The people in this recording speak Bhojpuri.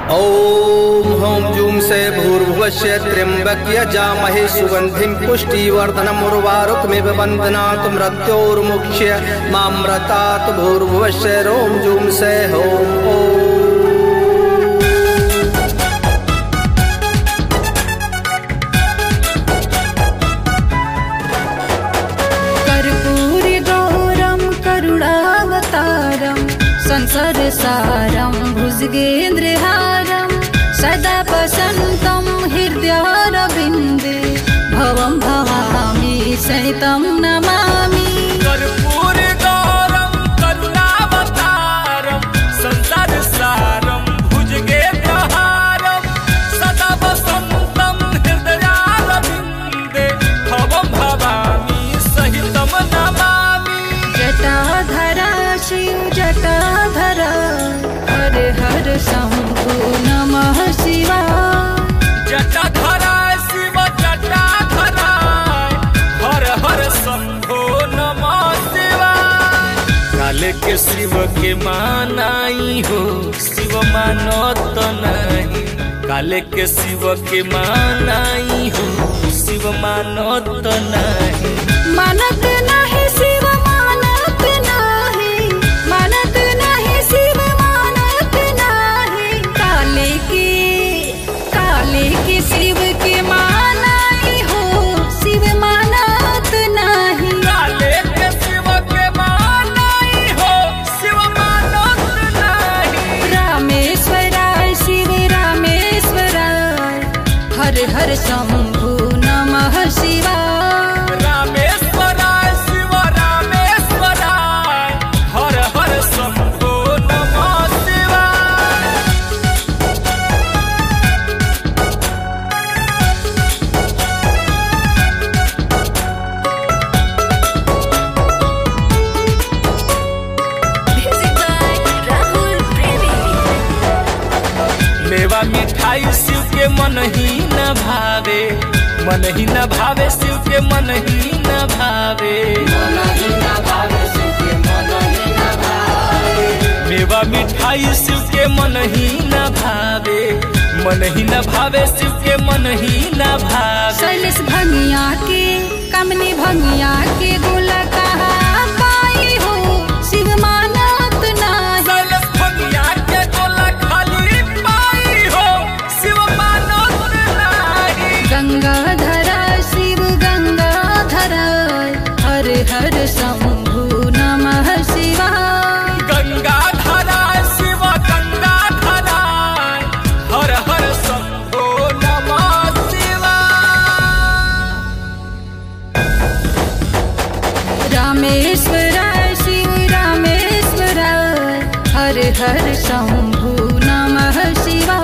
ॐ हौं जूं से भूर्भुवस्य त्र्यम्बक्यजामहे सुगन्धिं पुष्टिवर्धनम् उर्वारुकमिव बन्धनात् मृत्योर्मुक्ष्य मामृतात् भूर्भुवस्य ॐ जूं से ॐ संसारसारं भुजगेन्द्रहारं सदा वसन्तं हृदयारविन्दे भवं भवामि सहितं नमामि। कर्पूरगौरं करुणावतारं संसारसारं भुजगेन्द्रहारं सदा वसन्तं हृदयारविन्दे भवं भवामि सहितं नमामि। जटाधरा शिव जटाधरा हर हर शंभु नमः शिवाय। जटाधरा शिव जटाधरा हर हर शंभो नमः शिवाय। काले के शिव के मानाई हो शिव मानत नहीं। काले के शिव के मानाई हो शिव मानत नहीं। मानत नहीं शिव मानत नहीं। मानत नहीं शिव मानत नहीं। काले के शिव के मानाई हो शिव मानत नहीं। काले के शिव के मानाई हो शिव मानत नहीं। रामेश्वराय शिव रामेश्वराय हर हर शंभु नमः शिवाय। रामेश्वराय शिव रामेश्वराय हर हर शंभो नमः शिवाय। मेवा मिठाई शिव के मन ही न भावे। मन ही न भावे शिव के मन ही न भावे। मेवा मिठाई शिव के मन ही न भावे। मन ही न भावे शिव के मन ही न भावे। शैलेश भंगिया के कमनी भंगिया के गोला कहा पाई हो शिव मानत नहीं। शैलेश भंगिया के गोला खाली पाई हो शिव मानत नहीं। गंगाधरा शिव गंगाधरा हर हर शंभु नमः शिवाय। गंगाधरा शिव गंगाधरा हर हर शंभो नमः शिवाय। रामेश्वराय शिव रामेश्वराय हर हर शंभु नमः शिवाय।